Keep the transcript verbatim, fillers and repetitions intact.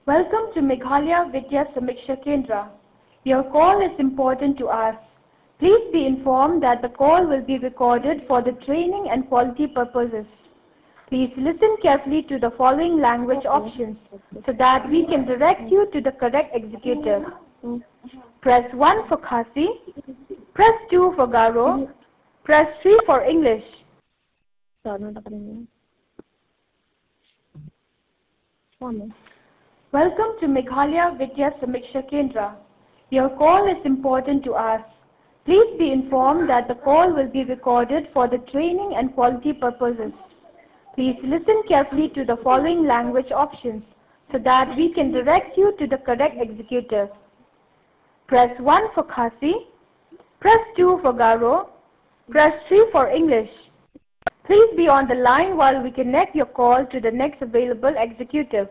Welcome to Meghalaya Vidya Samiksha Kendra. Your call is important to us. Please be informed that the call will be recorded for the training and quality purposes. Please listen carefully to the following language options so that we can direct you to the correct executive. Press one for Khasi, press two for Garo, press three for English. Welcome to Meghalaya Vidya Samiksha Kendra. Your call is important to us. Please be informed that the call will be recorded for the training and quality purposes. Please listen carefully to the following language options so that we can direct you to the correct executive. Press one for Khasi, press two for Garo, press three for English. Please be on the line while we connect your call to the next available executive.